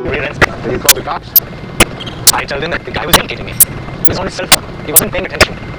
rear-ends me. Did he call the cops? I told him that the guy was imitating me. He was on his cell phone. He wasn't paying attention.